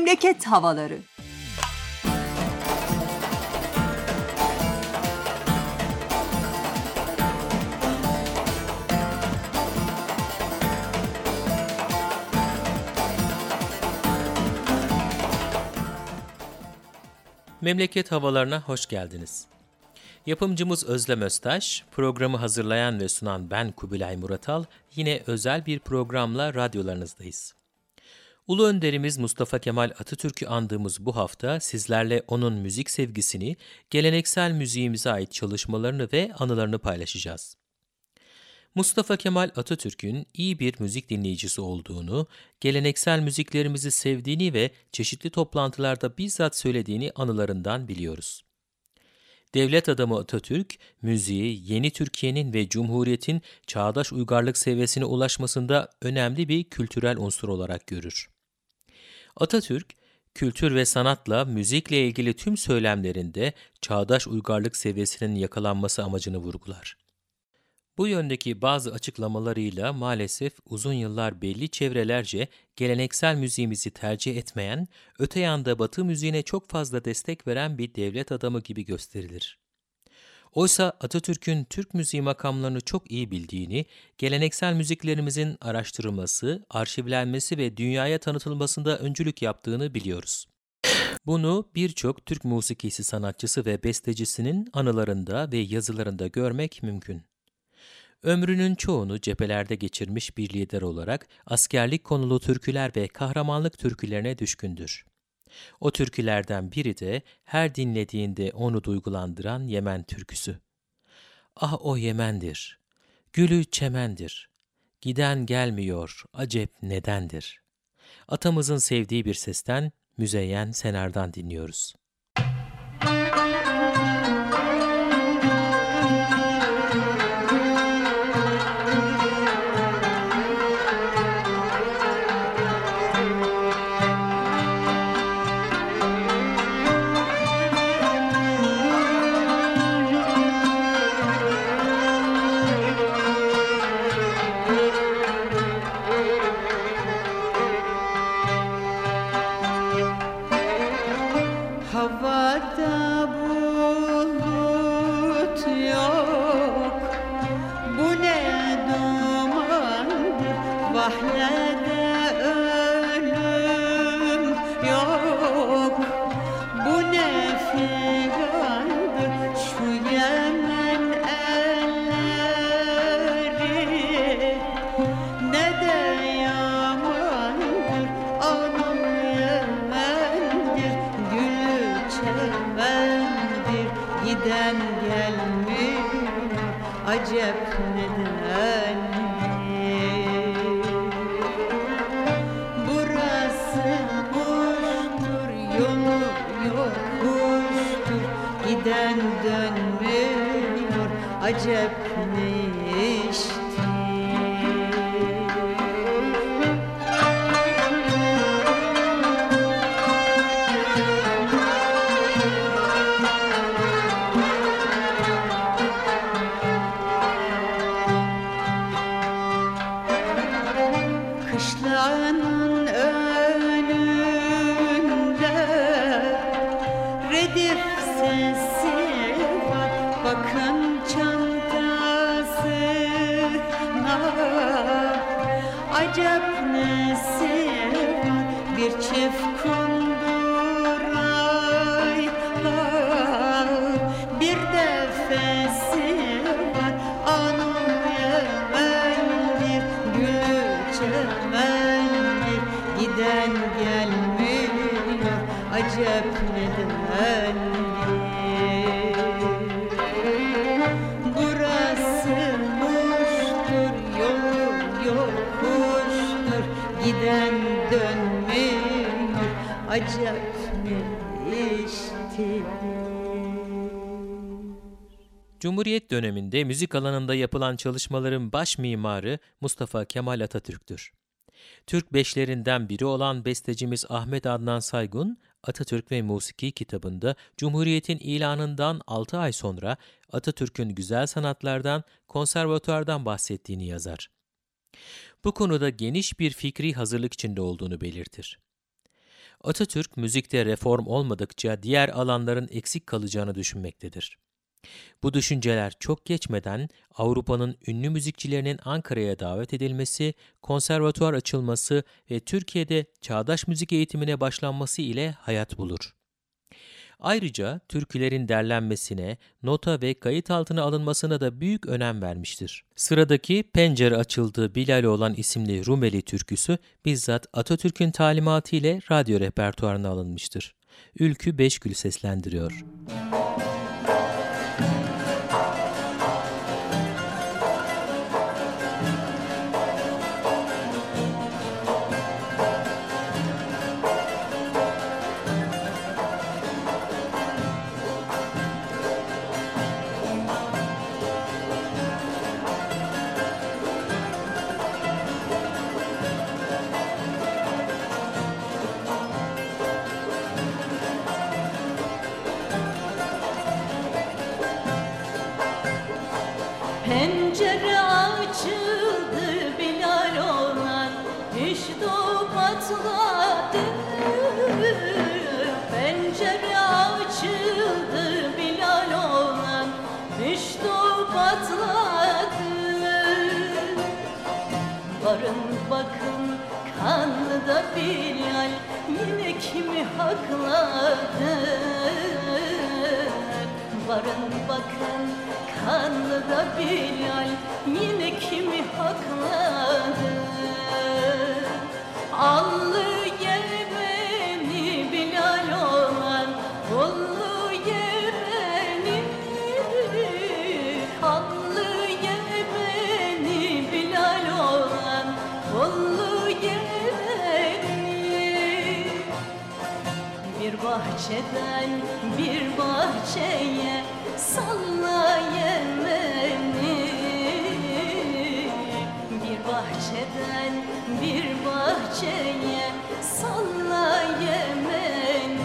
Memleket havaları. Memleket havalarına hoş geldiniz. Yapımcımız Özlem Öztaş, programı hazırlayan ve sunan ben Kubilay Muratal, yine özel bir programla radyolarınızdayız. Ulu önderimiz Mustafa Kemal Atatürk'ü andığımız bu hafta sizlerle onun müzik sevgisini, geleneksel müziğimize ait çalışmalarını ve anılarını paylaşacağız. Mustafa Kemal Atatürk'ün iyi bir müzik dinleyicisi olduğunu, geleneksel müziklerimizi sevdiğini ve çeşitli toplantılarda bizzat söylediğini anılarından biliyoruz. Devlet adamı Atatürk, müziği yeni Türkiye'nin ve Cumhuriyet'in çağdaş uygarlık seviyesine ulaşmasında önemli bir kültürel unsur olarak görür. Atatürk, kültür ve sanatla müzikle ilgili tüm söylemlerinde çağdaş uygarlık seviyesinin yakalanması amacını vurgular. Bu yöndeki bazı açıklamalarıyla maalesef uzun yıllar belli çevrelerce geleneksel müziğimizi tercih etmeyen, öte yanda Batı müziğine çok fazla destek veren bir devlet adamı gibi gösterilir. Oysa Atatürk'ün Türk müziği makamlarını çok iyi bildiğini, geleneksel müziklerimizin araştırılması, arşivlenmesi ve dünyaya tanıtılmasında öncülük yaptığını biliyoruz. Bunu birçok Türk musikisi sanatçısı ve bestecisinin anılarında ve yazılarında görmek mümkün. Ömrünün çoğunu cephelerde geçirmiş bir lider olarak askerlik konulu türküler ve kahramanlık türkülerine düşkündür. O türkülerden biri de her dinlediğinde onu duygulandıran Yemen türküsü. Ah o Yemen'dir, gülü çemendir, giden gelmiyor, acep nedendir. Atamızın sevdiği bir sesten Müzeyyen Senar'dan dinliyoruz. Havada bulut yok, bu ne dumandır, vahlede ölüm yok, bu ne figandır, şu Yemen elleri, ne de yamandır, anam Yemen'dir, gülü çemendir, giden gelmiyor, acep nedendir. Burası kuştur, yolu yokuştur, giden dönmüyor, acep ne iştir. Kışlanın önünde redif sesi var, bakın çantasına, acep nesi var, bir çift kundurayla, bir de fesi var, anam Yemen'dir, gülü çemendir, giden gelmiyor, acep nedendir. Burası muştur, yolu yokuştur, giden dönmüyor, acep ne iştir. Cumhuriyet döneminde müzik alanında yapılan çalışmaların baş mimarı Mustafa Kemal Atatürk'tür. Türk beşlerinden biri olan bestecimiz Ahmet Adnan Saygun, Atatürk ve Musiki kitabında Cumhuriyet'in ilanından 6 ay sonra Atatürk'ün güzel sanatlardan, konservatuardan bahsettiğini yazar. Bu konuda geniş bir fikri hazırlık içinde olduğunu belirtir. Atatürk, müzikte reform olmadıkça diğer alanların eksik kalacağını düşünmektedir. Bu düşünceler çok geçmeden Avrupa'nın ünlü müzikçilerinin Ankara'ya davet edilmesi, konservatuvar açılması ve Türkiye'de çağdaş müzik eğitimine başlanması ile hayat bulur. Ayrıca türkülerin derlenmesine, nota ve kayıt altına alınmasına da büyük önem vermiştir. Sıradaki Pencere Açıldı Bilal olan isimli Rumeli türküsü bizzat Atatürk'ün talimatı ile radyo repertuarına alınmıştır. Ülkü Beşgül seslendiriyor. Pencere açıldı Bilal olan işte o patladı. Pencere açıldı Bilal olan işte o patladı. Varın bakın kanlı da Bilal yine kimi hakladı. Varın bakın kanlı da Bilal yine kimi hakladı. Allı ye beni Bilal olan, kollu ye beni. Allı ye beni Bilal olan, kollu ye beni. Bir bahçeden bir bahçeye salla Yemen'i. Bir bahçeden bir bahçeye salla Yemen'i.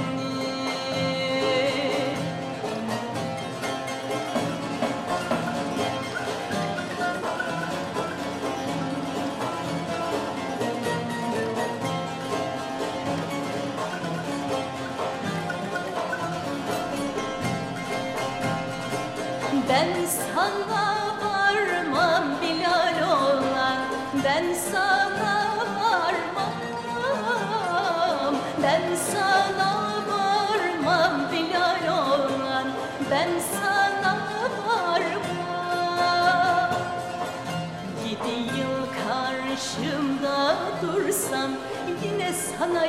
Ben sana varmam Bilal olan, ben sana varmam. Ben sana varmam Bilal olan, ben sana varmam. 7 yıl karşımda dursam yine sana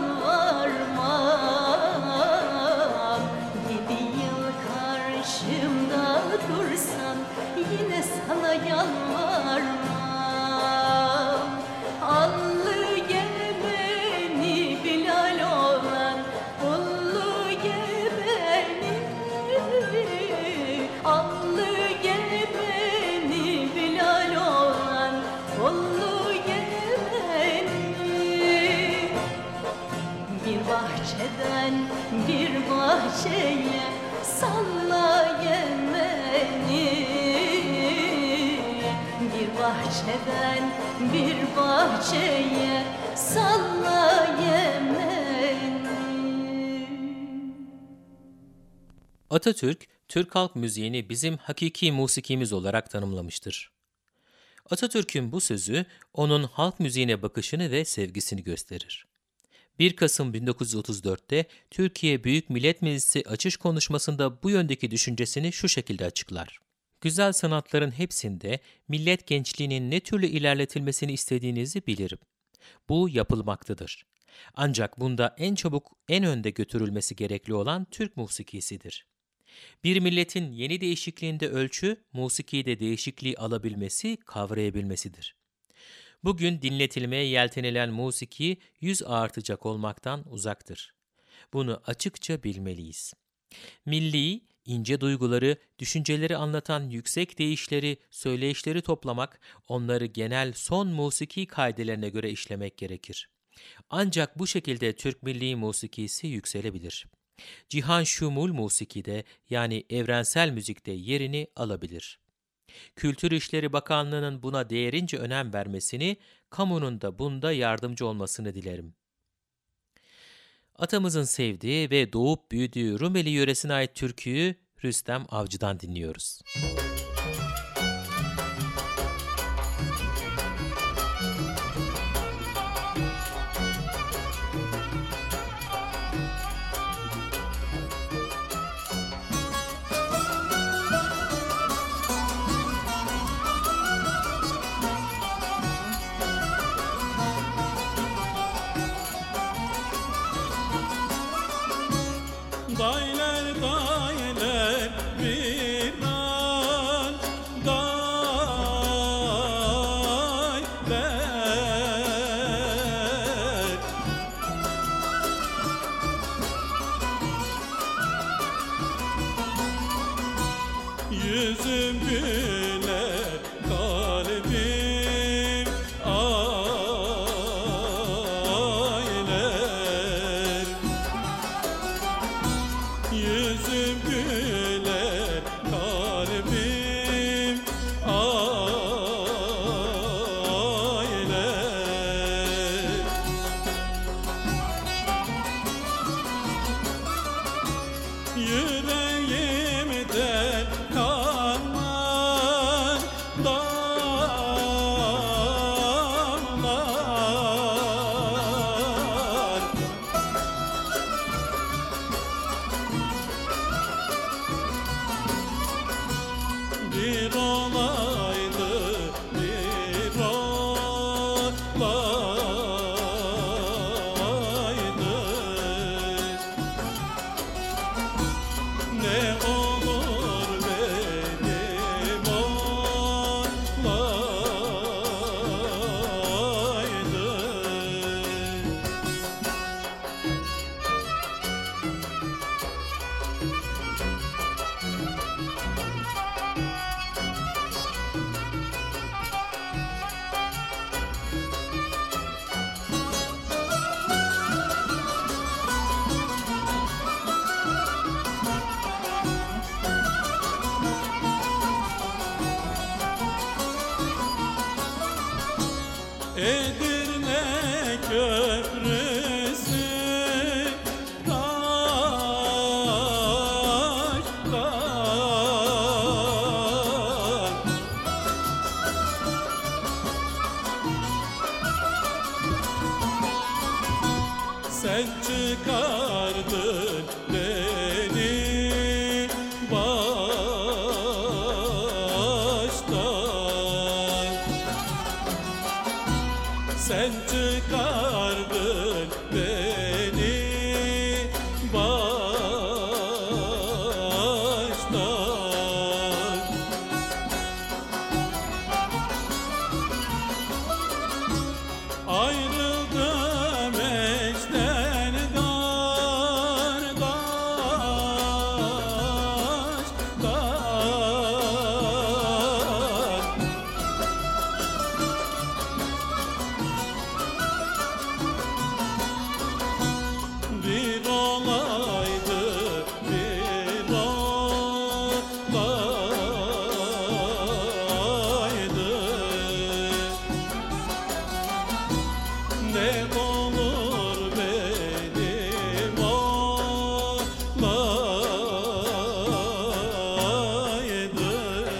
yalvarmam. 7 yıl karşımda dursan yine sana yalvarmam. Allı ye beni Bilal olan, kollu ye beni. Allı ye beni Bilal olan, kollu ye beni. Bir bahçeden bir bahçeye salla Yemen'i. Bir bahçeden bir bahçeye salla Yemen'i. Atatürk, Türk halk müziğini bizim hakiki musikimiz olarak tanımlamıştır. Atatürk'ün bu sözü, onun halk müziğine bakışını ve sevgisini gösterir. 1 Kasım 1934'te Türkiye Büyük Millet Meclisi açış konuşmasında bu yöndeki düşüncesini şu şekilde açıklar. Güzel sanatların hepsinde millet gençliğinin ne türlü ilerletilmesini istediğinizi bilirim. Bu yapılmaktadır. Ancak bunda en çabuk, en önde götürülmesi gerekli olan Türk musikisidir. Bir milletin yeni değişikliğinde ölçü, musikide değişikliği alabilmesi, kavrayabilmesidir. Bugün dinletilmeye yeltenilen musiki yüz artacak olmaktan uzaktır. Bunu açıkça bilmeliyiz. Milli, ince duyguları, düşünceleri anlatan yüksek deyişleri, söyleyişleri toplamak, onları genel son musiki kaidelerine göre işlemek gerekir. Ancak bu şekilde Türk milli musikisi yükselebilir. Cihan şumul musikide yani evrensel müzikte yerini alabilir. Kültür İşleri Bakanlığı'nın buna değerince önem vermesini, kamunun da bunda yardımcı olmasını dilerim. Atamızın sevdiği ve doğup büyüdüğü Rumeli yöresine ait türküyü Rüstem Avcı'dan dinliyoruz. Dayler dayler bir an dayler yüzüm güler kalbim ağlar yüzüm güler kalbim ağlar yüreğimden kanlar damlar bir olaydı bir olaydı ne olur benim olaydı. Edirne Köprüsü taştan sen çıkardın beni baştan sen çıkardın beni baştan ayrıldım eşten kardeşten bir olaydı bir olaydı ne olur benim olaydı.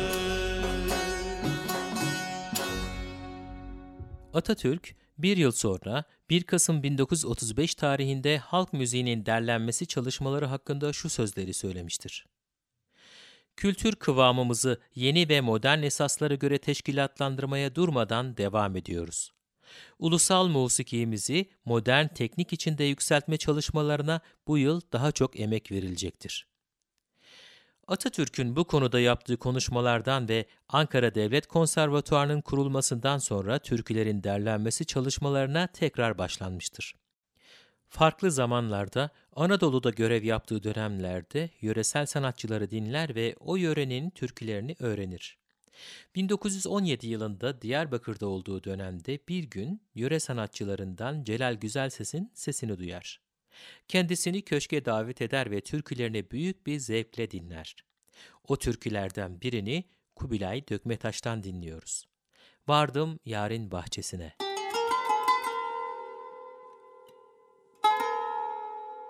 Atatürk, bir yıl sonra 1 Kasım 1935 tarihinde halk müziğinin derlenmesi çalışmaları hakkında şu sözleri söylemiştir. Kültür kıvamımızı yeni ve modern esaslara göre teşkilatlandırmaya durmadan devam ediyoruz. Ulusal musikimizi modern teknik içinde yükseltme çalışmalarına bu yıl daha çok emek verilecektir. Atatürk'ün bu konuda yaptığı konuşmalardan ve Ankara Devlet Konservatuvarı'nın kurulmasından sonra türkülerin derlenmesi çalışmalarına tekrar başlanmıştır. Farklı zamanlarda Anadolu'da görev yaptığı dönemlerde yöresel sanatçıları dinler ve o yörenin türkülerini öğrenir. 1917 yılında Diyarbakır'da olduğu dönemde bir gün yöre sanatçılarından Celal Güzelses'in sesini duyar. Kendisini köşke davet eder ve türkülerini büyük bir zevkle dinler. O türkülerden birini Kubilay Dökmetaş'tan dinliyoruz. Vardım yarın bahçesine.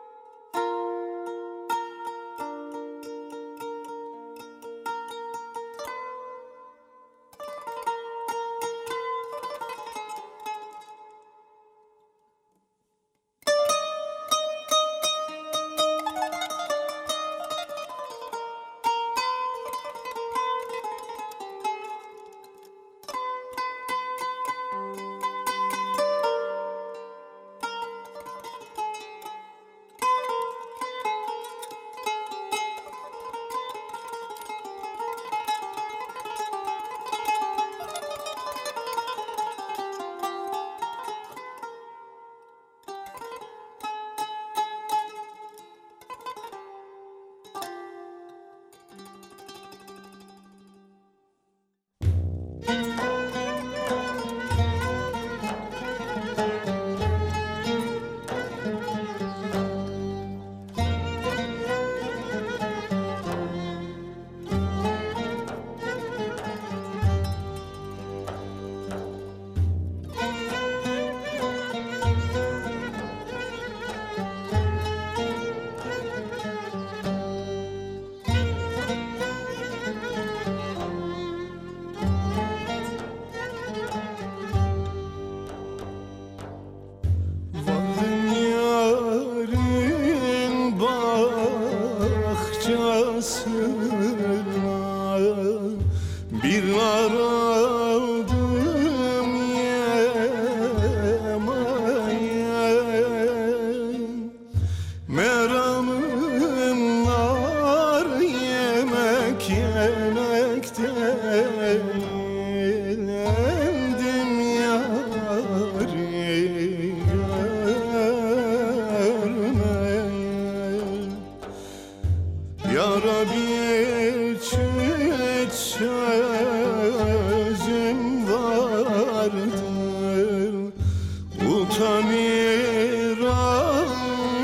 arasına bir nar aldım yemeye. Meramım nar yemek yemekten, eldim yâri görmeye. Ya Rabbi çiğit sözüm vardır, utanıram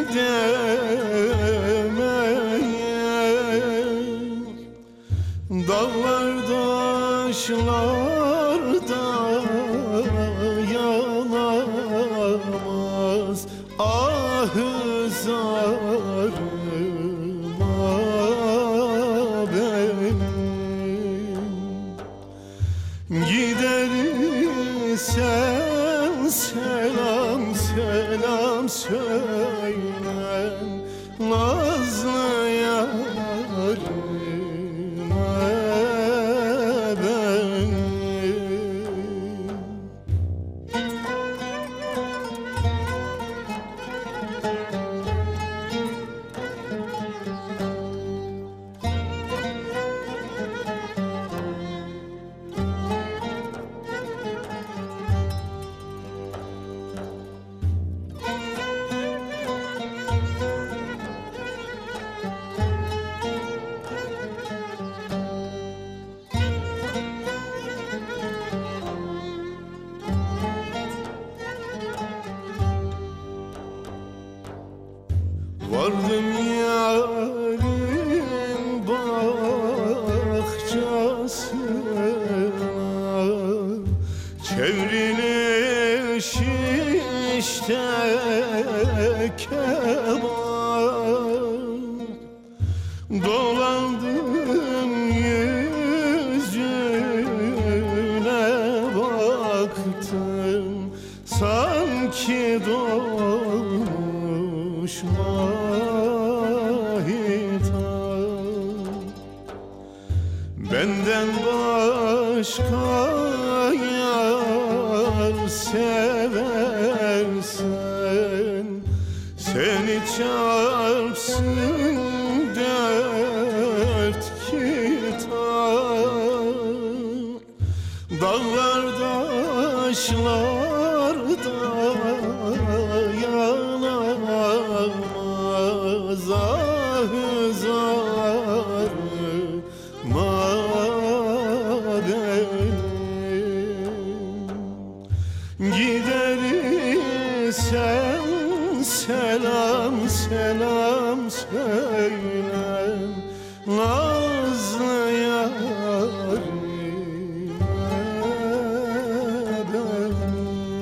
demeye. Dağlar taşlarda yanamaz ahı zarıma benim. Gidersen selam selam söyle nazlı yarıma benim. Vardım yarın bahçesine, çevrilmiş işte keman. Dolandım yüzüne baktım, sanki dolmuş mahitam. Benden başka yar seversen, seni çarpsın dört kitap. Dağlar taşlarda yanamaz ahı zarıma benim. Gidersen selam selam söyle nazlı yarıma benim.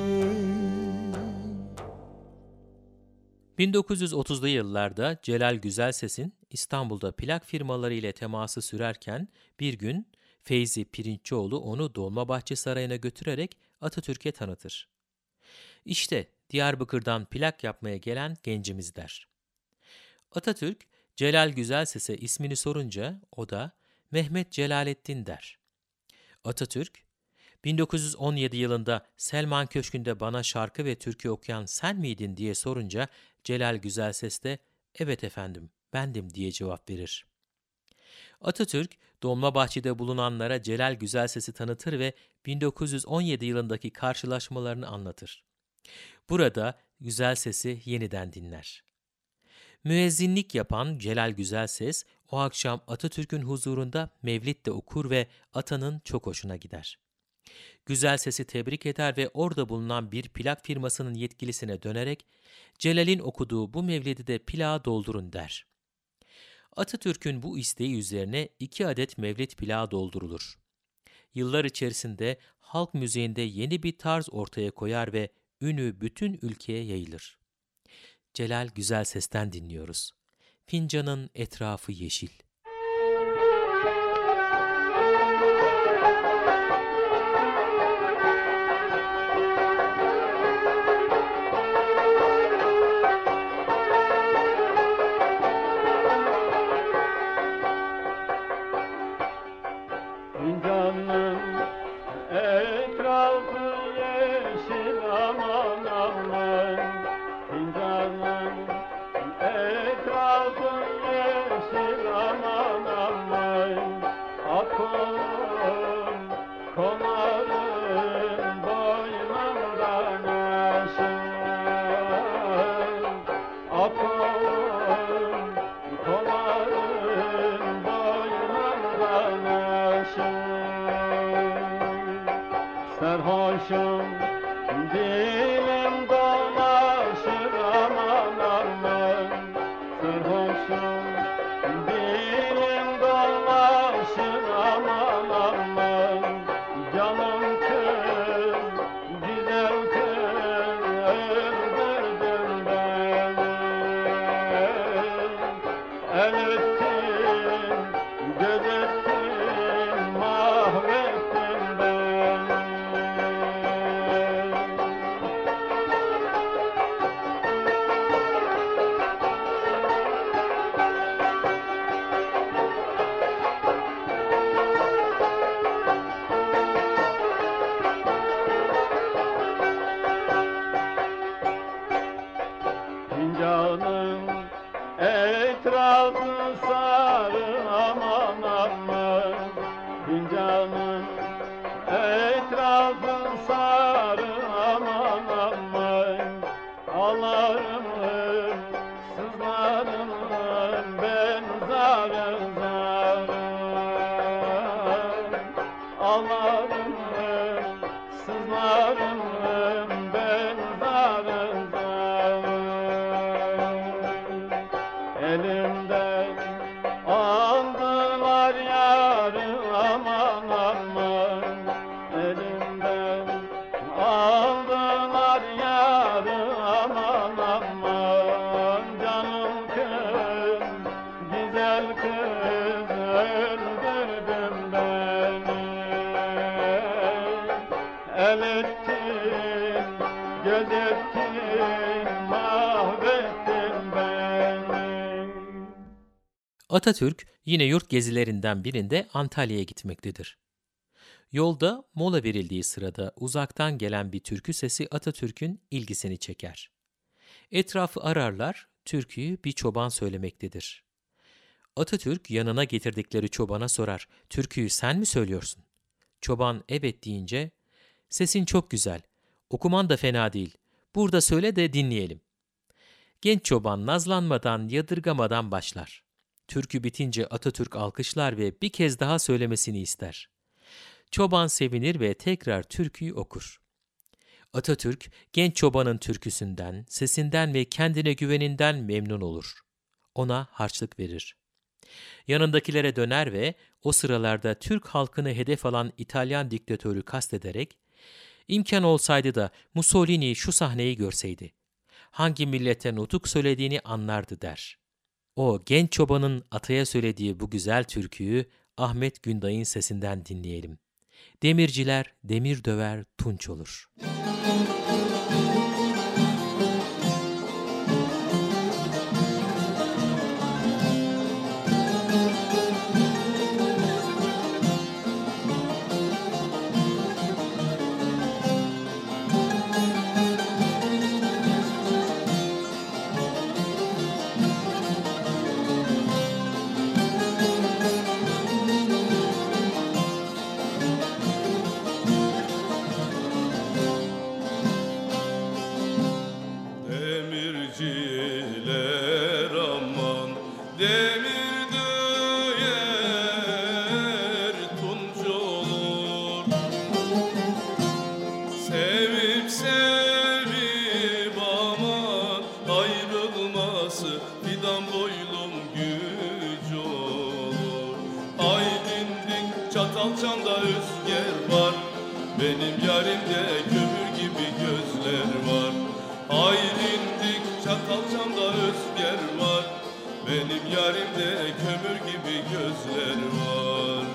1930'lu yıllarda Celal Güzelses'in İstanbul'da plak firmaları ile teması sürerken bir gün Feyzi Pirinççioğlu onu Dolmabahçe Sarayı'na götürerek Atatürk'e tanıtır. İşte Diyarbakır'dan plak yapmaya gelen gencimiz der. Atatürk, Celal Güzelses'e ismini sorunca o da Mehmet Celalettin der. Atatürk, 1917 yılında Selman Köşkü'nde bana şarkı ve türkü okuyan sen miydin diye sorunca Celal Güzelses de evet efendim bendim diye cevap verir. Atatürk, Dolmabahçe'de bulunanlara Celal Güzelses'i tanıtır ve 1917 yılındaki karşılaşmalarını anlatır. Burada Güzelses'i yeniden dinler. Müezzinlik yapan Celal Güzelses o akşam Atatürk'ün huzurunda mevlid de okur ve atanın çok hoşuna gider. Güzelses'i tebrik eder ve orada bulunan bir plak firmasının yetkilisine dönerek Celal'in okuduğu bu mevlidi de plağa doldurun der. Atatürk'ün bu isteği üzerine 2 adet mevlid plağı doldurulur. Yıllar içerisinde halk müziğinde yeni bir tarz ortaya koyar ve ünü bütün ülkeye yayılır. Celal Güzelses'ten dinliyoruz. Fincanın etrafı yeşil. Akum konarım boynumdan aşağı. Akum konarım boynumdan aşağı. Sarhoşum dilim dolaşır aman aman. Sarhoşum dilim dolaşır aman aman. Canım kız, güzel kız, öldürdün beni. El ettin, göz ettin, mahvettin beni. Fincanın etrafı sarı aman aman. Fincanın etrafı sarı aman aman. Ağlarım, sızlarım ben zarı zarı. Ağlarım, sızlarım ben zarı zarı. Elimden aldılar yarı aman aman. Elimden aldılar yarı aman aman. Canım kız, güzel kız, öldürdün beni. El ettin, göz ettin, mahvettin beni. Atatürk yine yurt gezilerinden birinde Antalya'ya gitmektedir. Yolda mola verildiği sırada uzaktan gelen bir türkü sesi Atatürk'ün ilgisini çeker. Etrafı ararlar, türküyü bir çoban söylemektedir. Atatürk yanına getirdikleri çobana sorar, "Türküyü sen mi söylüyorsun?" Çoban evet deyince, "Sesin çok güzel, okuman da fena değil, burada söyle de dinleyelim." Genç çoban nazlanmadan, yadırgamadan başlar. Türkü bitince Atatürk alkışlar ve bir kez daha söylemesini ister. Çoban sevinir ve tekrar türküyü okur. Atatürk, genç çobanın türküsünden, sesinden ve kendine güveninden memnun olur. Ona harçlık verir. Yanındakilere döner ve o sıralarda Türk halkını hedef alan İtalyan diktatörü kastederek, "İmkan olsaydı da Mussolini şu sahneyi görseydi, hangi millete nutuk söylediğini anlardı," der. O genç çobanın ataya söylediği bu güzel türküyü Ahmet Günday'ın sesinden dinleyelim. Demirciler demir döver tunç olur. Demirciler aman demir döyer tunç olur. Sevip sevip aman ayrılması fidan boylum güç olur. Ay dindik Çatalçam'da rüzgar var, benim yarimde kömür gibi gözler var. Ay dindik Çatalçam'da rüzgar var, benim yarimde kömür gibi gözler var.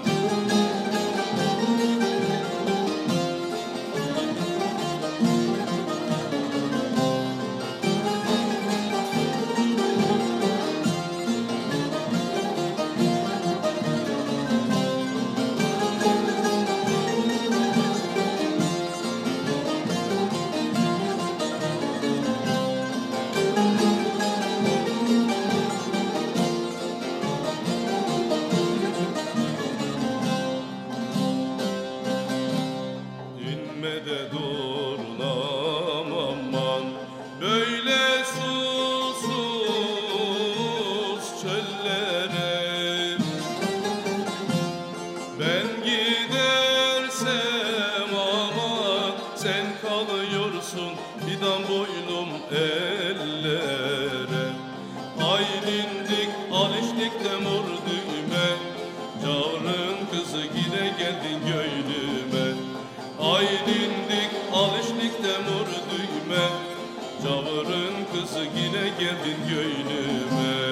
Aydındık alıştıkta mor düğme, Çağrın kızı yine geldin göylüme. Aydındık alıştıkta mor düğme, Çağrın kızı yine geldin göylüme.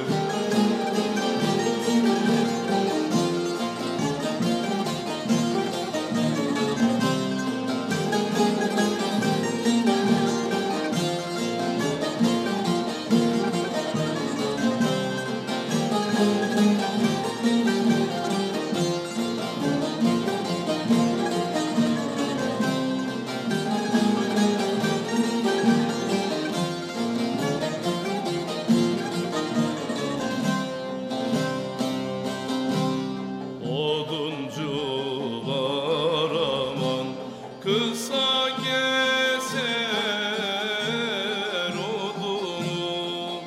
Oduncular aman kısa keser odunu,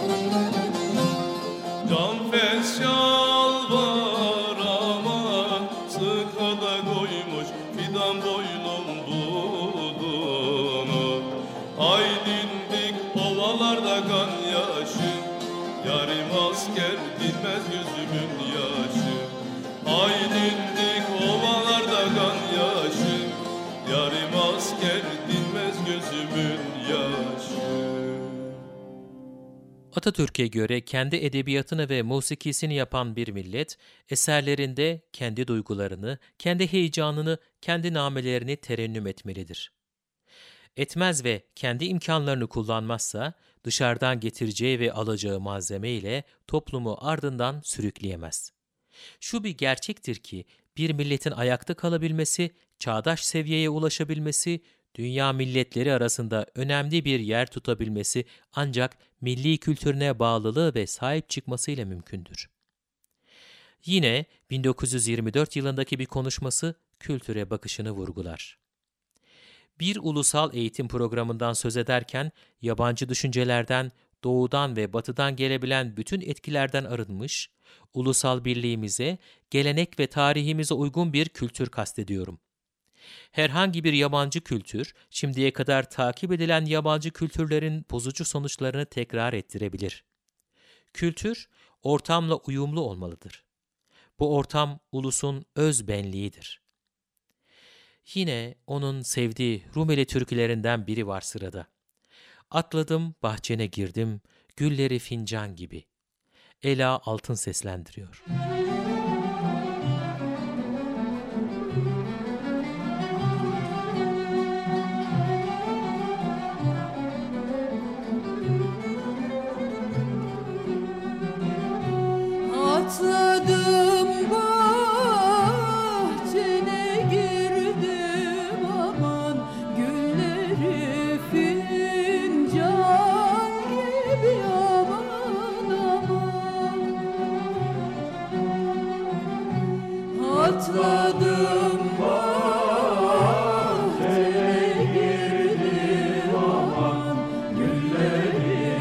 canfes şalvar aman sıkada koymuş fidan boylum budunu. Aydındık ovalarda kan yaşı, yarim asker dinmez gözümün yaşı. Aydındık ovalarda kan yaşı, yarim asker dinmez gözümün yaşı. Atatürk'e göre kendi edebiyatını ve musikisini yapan bir millet, eserlerinde kendi duygularını, kendi heyecanını, kendi namelerini terennüm etmelidir. Etmez ve kendi imkanlarını kullanmazsa, dışarıdan getireceği ve alacağı malzeme ile toplumu ardından sürükleyemez. Şu bir gerçektir ki, bir milletin ayakta kalabilmesi, çağdaş seviyeye ulaşabilmesi, dünya milletleri arasında önemli bir yer tutabilmesi ancak milli kültürüne bağlılığı ve sahip çıkmasıyla mümkündür. Yine 1924 yılındaki bir konuşması kültüre bakışını vurgular. Bir ulusal eğitim programından söz ederken yabancı düşüncelerden, doğudan ve batıdan gelebilen bütün etkilerden arınmış, ulusal birliğimize, gelenek ve tarihimize uygun bir kültür kastediyorum. Herhangi bir yabancı kültür, şimdiye kadar takip edilen yabancı kültürlerin bozucu sonuçlarını tekrar ettirebilir. Kültür, ortamla uyumlu olmalıdır. Bu ortam ulusun öz benliğidir. Yine onun sevdiği Rumeli türkülerinden biri var sırada. Atladım, bahçene girdim, gülleri fincan gibi. Ela Altın seslendiriyor. Atladım bahçene girdim aman gülleri fincan gibi aman aman. Atladım bahçene girdim aman gülleri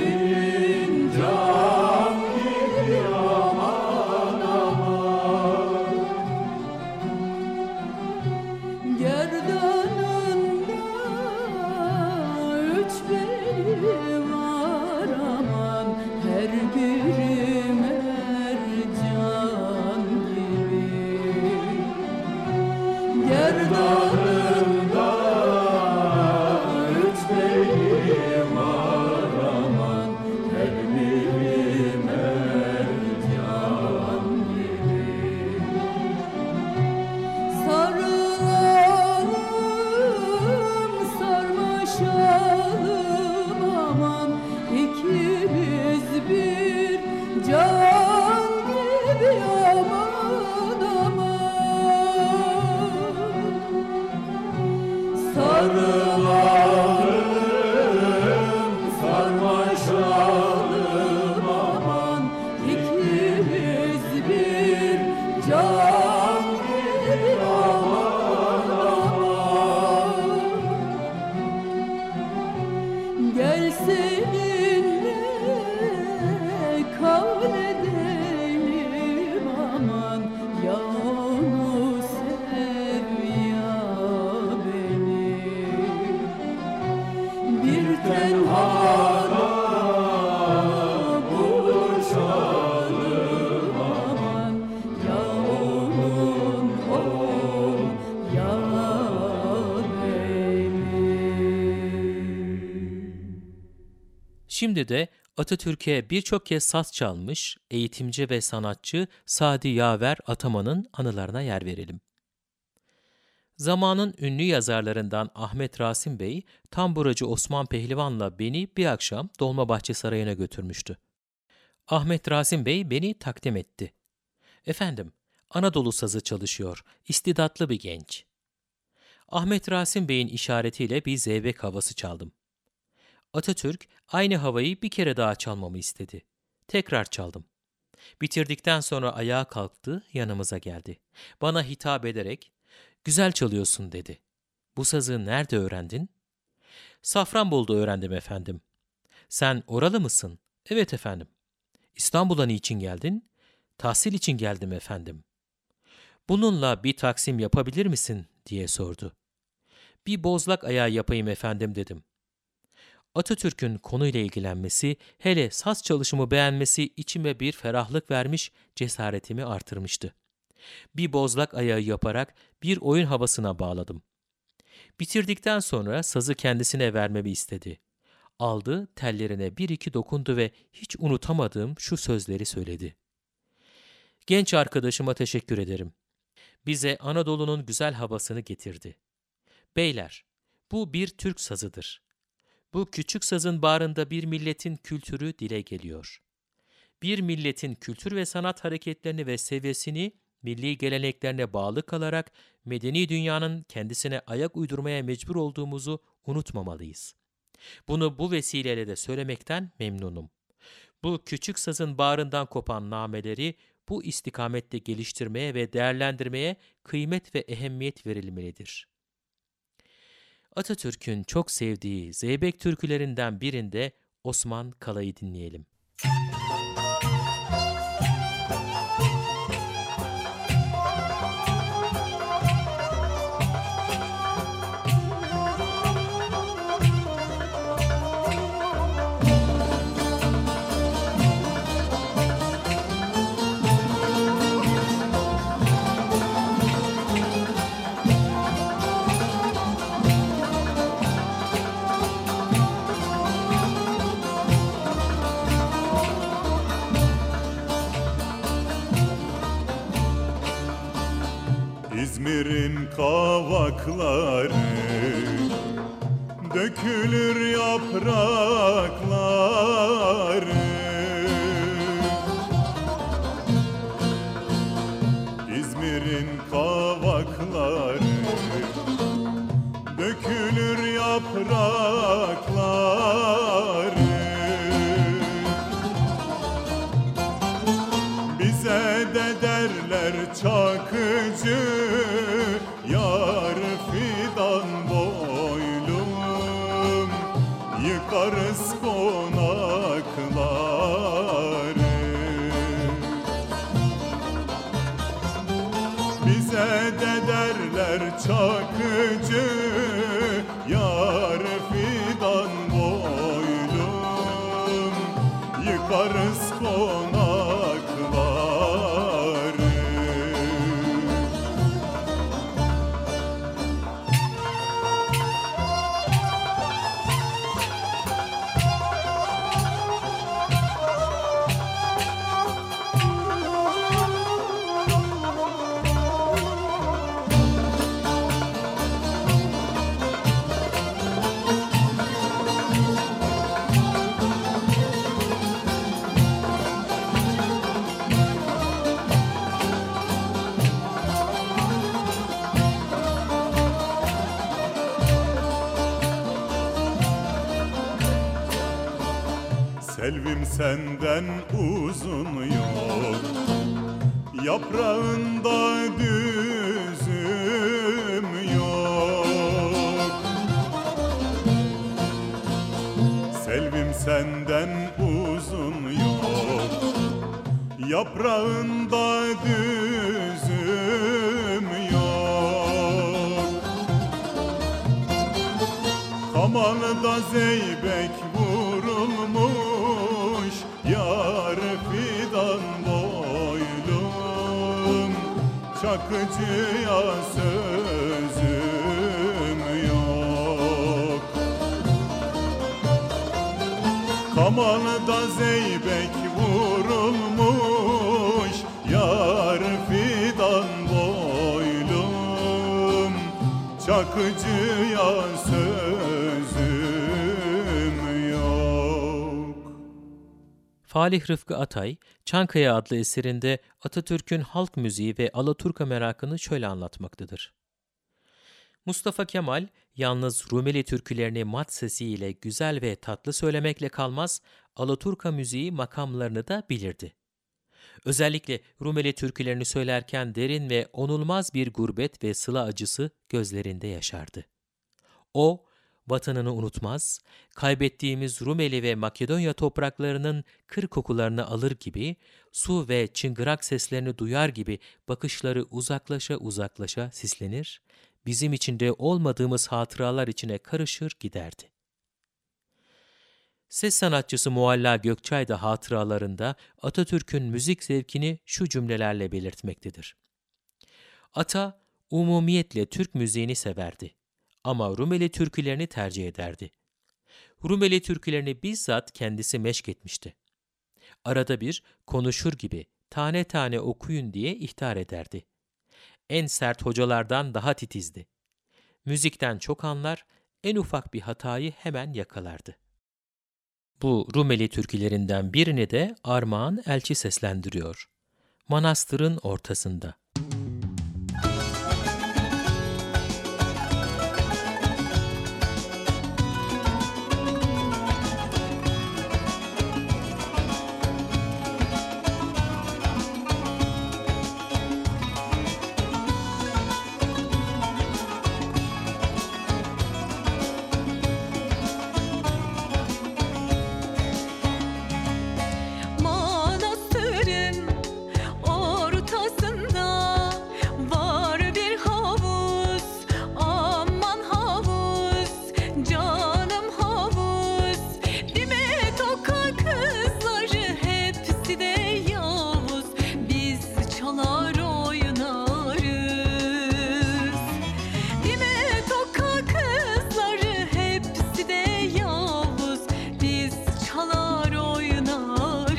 fincan gibi aman aman. Gerdanında üç beli var aman her biri mercan gibi. Gerdanında üç beli var aman her biri mercan gibi. Sarılalım sarmaşalım aman ikimiz bir can gibi aman aman. Sarılalım sarmaşalım aman ikimiz bir can gibi aman aman. Gel seninle kavledelim aman ya onu sev ya beni. Şimdi de Atatürk'e birçok kez saz çalmış eğitimci ve sanatçı Sadi Yaver Ataman'ın anılarına yer verelim. Zamanın ünlü yazarlarından Ahmet Rasim Bey, tamburacı Osman Pehlivan'la beni bir akşam Dolmabahçe Sarayı'na götürmüştü. Ahmet Rasim Bey beni takdim etti. "Efendim, Anadolu sazı çalışıyor, istidatlı bir genç." Ahmet Rasim Bey'in işaretiyle bir zeybek havası çaldım. Atatürk aynı havayı bir kere daha çalmamı istedi. Tekrar çaldım. Bitirdikten sonra ayağa kalktı, yanımıza geldi. Bana hitap ederek, "Güzel çalıyorsun," dedi. "Bu sazı nerede öğrendin?" "Safranbolu'da öğrendim efendim." "Sen oralı mısın?" "Evet efendim." "İstanbul'a niçin geldin?" "Tahsil için geldim efendim." "Bununla bir taksim yapabilir misin?" diye sordu. "Bir bozlak ayağı yapayım efendim," dedim. Atatürk'ün konuyla ilgilenmesi, hele saz çalışımı beğenmesi içime bir ferahlık vermiş, cesaretimi artırmıştı. Bir bozlak ayağı yaparak bir oyun havasına bağladım. Bitirdikten sonra sazı kendisine vermemi istedi. Aldı, tellerine bir iki dokundu ve hiç unutamadığım şu sözleri söyledi. "Genç arkadaşıma teşekkür ederim. Bize Anadolu'nun güzel havasını getirdi. Beyler, bu bir Türk sazıdır. Bu küçük sazın bağrında bir milletin kültürü dile geliyor. Bir milletin kültür ve sanat hareketlerini ve seviyesini milli geleneklerine bağlı kalarak medeni dünyanın kendisine ayak uydurmaya mecbur olduğumuzu unutmamalıyız. Bunu bu vesileyle de söylemekten memnunum. Bu küçük sazın bağrından kopan nameleri bu istikamette geliştirmeye ve değerlendirmeye kıymet ve ehemmiyet verilmelidir." Atatürk'ün çok sevdiği zeybek türkülerinden birinde Osman Kalay'ı dinleyelim. İzmir'in kavakları dökülür yaprakları. İzmir'in kavakları dökülür yaprakları. Bize de derler Çakıcı, yar fidan boylum, yıkarız konakları. Bize de derler Çakıcı, yar fidan boylum, yıkarız konakları. Selvim senden uzun yok, yaprağında düzüm yok. Selvim senden uzun yok, yaprağında düzüm yok. Kamanda zeybek vurulmuş, yar fidan boylum, Çakıcıya sözüm yok. Kamanda zeybek vurulmuş, yar fidan boylum, Çakıcıya sözüm yok. Falih Rıfkı Atay, Çankaya adlı eserinde Atatürk'ün halk müziği ve Alaturka merakını şöyle anlatmaktadır. Mustafa Kemal, yalnız Rumeli türkülerini mat sesiyle güzel ve tatlı söylemekle kalmaz, Alaturka müziği makamlarını da bilirdi. Özellikle Rumeli türkülerini söylerken derin ve onulmaz bir gurbet ve sıla acısı gözlerinde yaşardı. O, vatanını unutmaz, kaybettiğimiz Rumeli ve Makedonya topraklarının kır kokularını alır gibi, su ve çıngırak seslerini duyar gibi bakışları uzaklaşa uzaklaşa sislenir, bizim içinde olmadığımız hatıralar içine karışır giderdi. Ses sanatçısı Mualla Gökçay da hatıralarında Atatürk'ün müzik zevkini şu cümlelerle belirtmektedir. Ata, umumiyetle Türk müziğini severdi ama Rumeli türkülerini tercih ederdi. Rumeli türkülerini bizzat kendisi meşk etmişti. Arada bir konuşur gibi tane tane okuyun diye ihtar ederdi. En sert hocalardan daha titizdi. Müzikten çok anlar, en ufak bir hatayı hemen yakalardı. Bu Rumeli türkülerinden birini de Armağan Elçi seslendiriyor. Manastırın ortasında. Manastırın ortasında var bir havuz, aman havuz, canım havuz. Dime toka kızları hepsi de Yavuz, biz çalar oynarız. Dime toka kızları hepsi de Yavuz, biz çalar oynarız.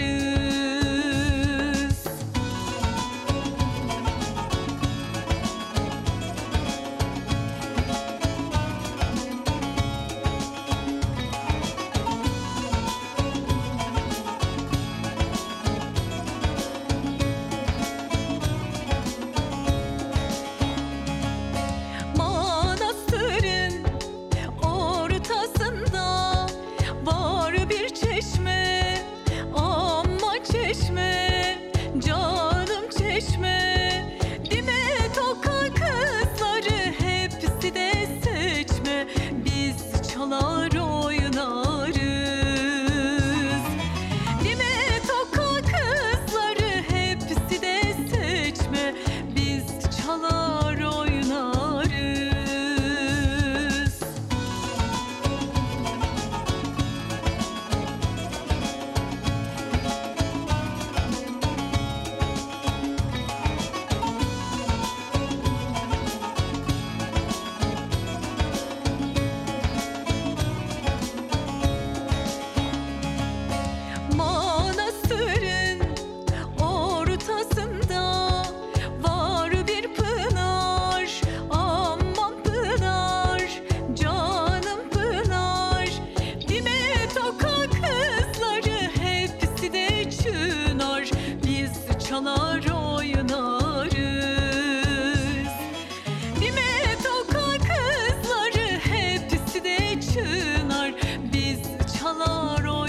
Manastırın ortasında var bir çeşme, ama çeşme, canım çeşme. Dime toka kızları hepsi de seçme, biz çalar oynarız. Dime toka kızları hepsi de seçme, biz çalar oynarız. Manastırın ortasında var bir pınar, aman pınar, canım pınar. Dime toka kızları hepsi de çınar, biz çalar oynarız. Dime toka kızları hepsi de çınar, biz çalar oynarız.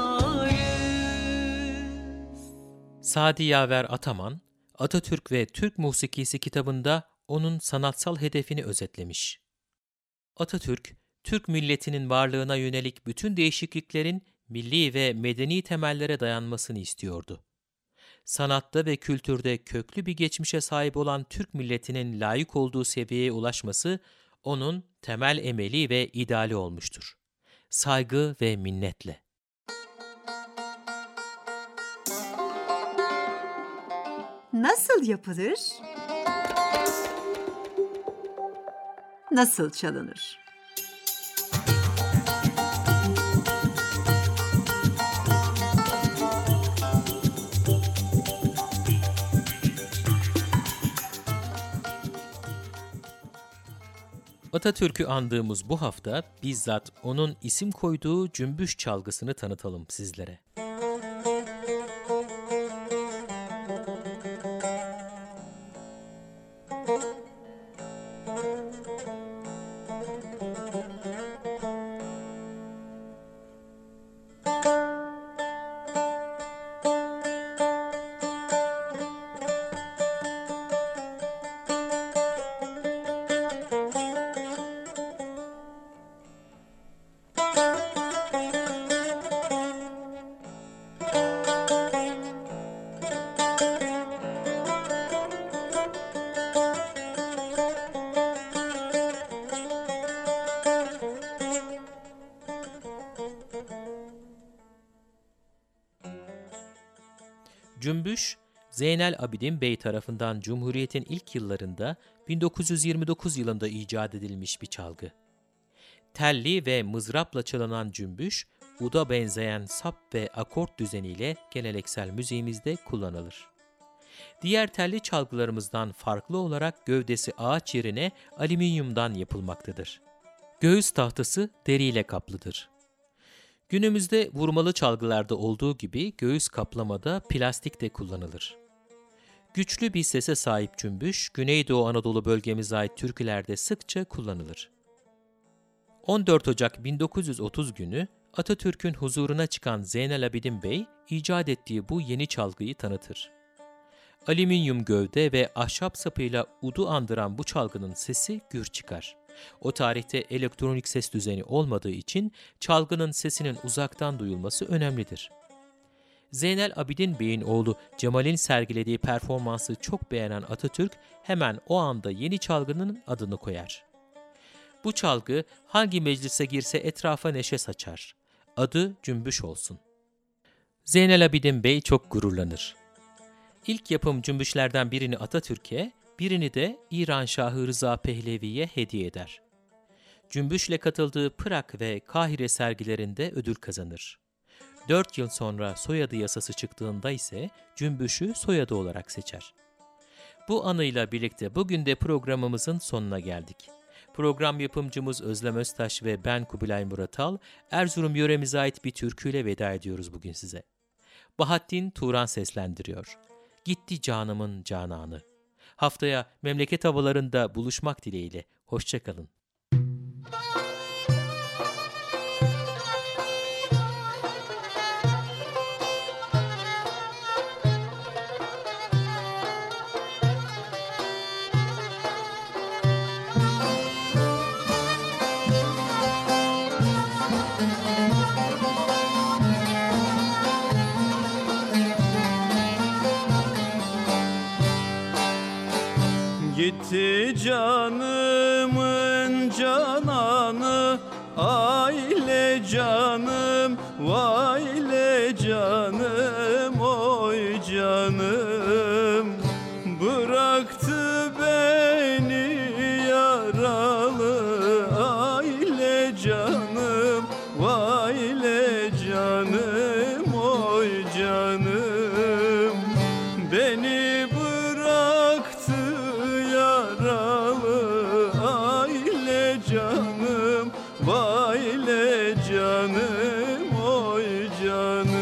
Sadi Yaver Ataman, Atatürk ve Türk Musikisi kitabında onun sanatsal hedefini özetlemiş. Atatürk, Türk milletinin varlığına yönelik bütün değişikliklerin milli ve medeni temellere dayanmasını istiyordu. Sanatta ve kültürde köklü bir geçmişe sahip olan Türk milletinin layık olduğu seviyeye ulaşması onun temel emeli ve ideali olmuştur. Saygı ve minnetle. Nasıl yapılır? Nasıl çalınır? Atatürk'ü andığımız bu hafta bizzat onun isim koyduğu cümbüş çalgısını tanıtalım sizlere. Cümbüş, Zeynel Abidin Bey tarafından Cumhuriyet'in ilk yıllarında 1929 yılında icat edilmiş bir çalgı. Telli ve mızrapla çalınan cümbüş, uda benzeyen sap ve akort düzeniyle geleneksel müziğimizde kullanılır. Diğer telli çalgılarımızdan farklı olarak gövdesi ağaç yerine alüminyumdan yapılmaktadır. Göğüs tahtası deriyle kaplıdır. Günümüzde vurmalı çalgılarda olduğu gibi göğüs kaplamada plastik de kullanılır. Güçlü bir sese sahip cümbüş, Güneydoğu Anadolu bölgemize ait türkülerde sıkça kullanılır. 14 Ocak 1930 günü Atatürk'ün huzuruna çıkan Zeynel Abidin Bey, icat ettiği bu yeni çalgıyı tanıtır. Alüminyum gövde ve ahşap sapıyla udu andıran bu çalgının sesi gür çıkar. O tarihte elektronik ses düzeni olmadığı için çalgının sesinin uzaktan duyulması önemlidir. Zeynel Abidin Bey'in oğlu Cemal'in sergilediği performansı çok beğenen Atatürk hemen o anda yeni çalgının adını koyar. Bu çalgı hangi meclise girse etrafa neşe saçar. Adı cümbüş olsun. Zeynel Abidin Bey çok gururlanır. İlk yapım cümbüşlerden birini Atatürk'e, birini de İran Şahı Rıza Pehlevi'ye hediye eder. Cümbüşle katıldığı Prag ve Kahire sergilerinde ödül kazanır. 4 yıl sonra soyadı yasası çıktığında ise cümbüşü soyadı olarak seçer. Bu anıyla birlikte bugün de programımızın sonuna geldik. Program yapımcımız Özlem Öztaş ve ben Kubilay Muratal, Erzurum yöremize ait bir türküyle veda ediyoruz bugün size. Bahattin Turan seslendiriyor. Gitti canımın cananı. Haftaya memleket havalarında buluşmak dileğiyle. Hoşça kalın. Gitti canımın cananı, aile canım, vayle canım, oy canım. Bıraktı beni yaralı, aile canım, vayle canım, oy canım. Beni bıraktı yaralı, aile canım, vayle canım, oy canım.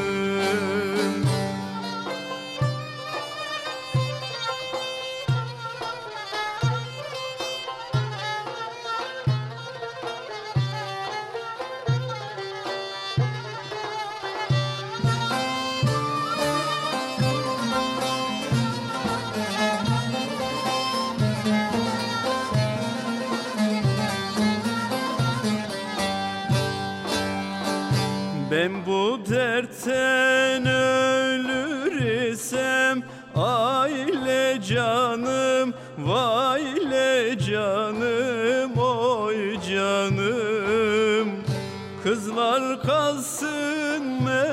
Ben bu dertten ölür isem, aile canım, vayle canım, oy canım. Kızlar kalsın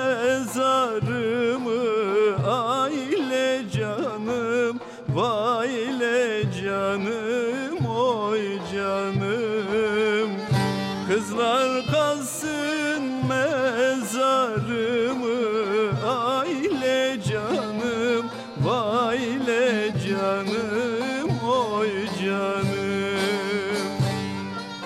mezarımı, aile canım, vayle canım, oy canım. Kızlar kalsın mezarımı, aile canım, vayle canım, oy canım.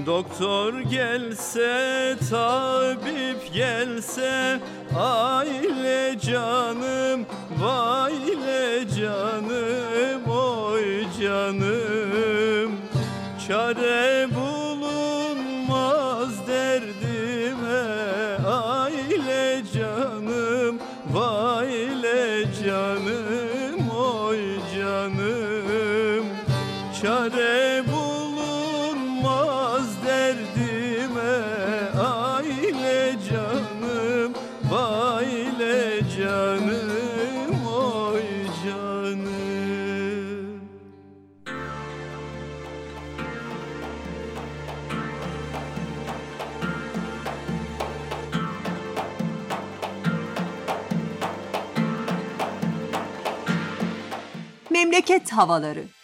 Doktor gelse, tabip gelse, aile canım, vaile canım, oy canım. Çare bulunmaz derdime, aile canım, vaile canım, oy canım. Çare bulunmaz derdime, aile canım, vaile canım, oy canım. Memleket havaları.